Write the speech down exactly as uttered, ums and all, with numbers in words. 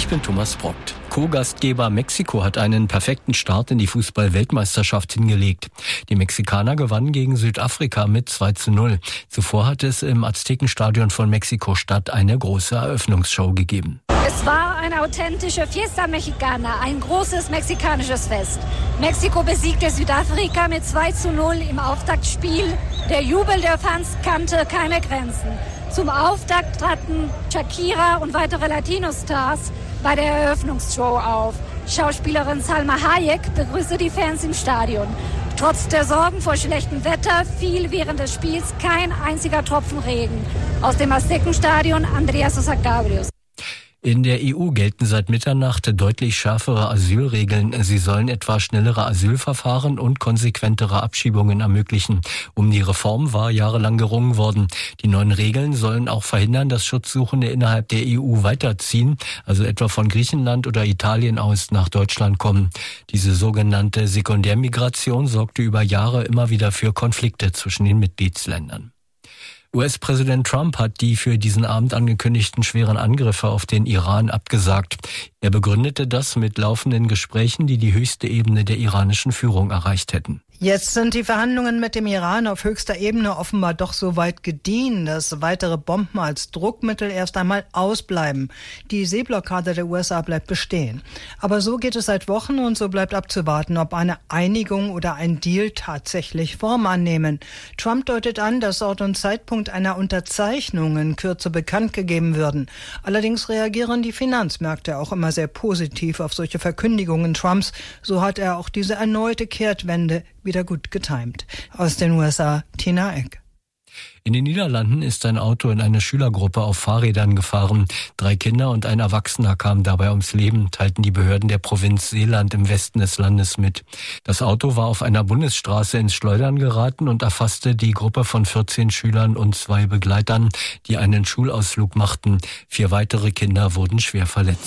Ich bin Thomas Brockt. Co-Gastgeber Mexiko hat einen perfekten Start in die Fußball-Weltmeisterschaft hingelegt. Die Mexikaner gewannen gegen Südafrika mit zwei zu null. Zuvor hat es im Aztekenstadion von Mexiko-Stadt eine große Eröffnungsshow gegeben. Es war eine authentische Fiesta Mexicana, ein großes mexikanisches Fest. Mexiko besiegte Südafrika mit zwei zu null im Auftaktspiel. Der Jubel der Fans kannte keine Grenzen. Zum Auftakt traten Shakira und weitere Latino-Stars bei der Eröffnungsshow auf. Schauspielerin Salma Hayek begrüßte die Fans im Stadion. Trotz der Sorgen vor schlechtem Wetter fiel während des Spiels kein einziger Tropfen Regen. Aus dem Aztekenstadion Andrea Sosa Cabrios. In der E U gelten seit Mitternacht deutlich schärfere Asylregeln. Sie sollen etwa schnellere Asylverfahren und konsequentere Abschiebungen ermöglichen. Um die Reform war jahrelang gerungen worden. Die neuen Regeln sollen auch verhindern, dass Schutzsuchende innerhalb der E U weiterziehen, also etwa von Griechenland oder Italien aus nach Deutschland kommen. Diese sogenannte Sekundärmigration sorgte über Jahre immer wieder für Konflikte zwischen den Mitgliedsländern. U S-Präsident Trump hat die für diesen Abend angekündigten schweren Angriffe auf den Iran abgesagt. Er begründete das mit laufenden Gesprächen, die die höchste Ebene der iranischen Führung erreicht hätten. Jetzt sind die Verhandlungen mit dem Iran auf höchster Ebene offenbar doch so weit gediehen, dass weitere Bomben als Druckmittel erst einmal ausbleiben. Die Seeblockade der U S A bleibt bestehen. Aber so geht es seit Wochen und so bleibt abzuwarten, ob eine Einigung oder ein Deal tatsächlich Form annehmen. Trump deutet an, dass Ort und Zeitpunkt einer Unterzeichnung in Kürze bekannt gegeben würden. Allerdings reagieren die Finanzmärkte auch immer sehr positiv auf solche Verkündigungen Trumps. So hat er auch diese erneute Kehrtwende wieder gut getimt. Aus den U S A, Tina Eck. In den Niederlanden ist ein Auto in eine Schülergruppe auf Fahrrädern gefahren. Drei Kinder und ein Erwachsener kamen dabei ums Leben, teilten die Behörden der Provinz Zeeland im Westen des Landes mit. Das Auto war auf einer Bundesstraße ins Schleudern geraten und erfasste die Gruppe von vierzehn Schülern und zwei Begleitern, die einen Schulausflug machten. Vier weitere Kinder wurden schwer verletzt.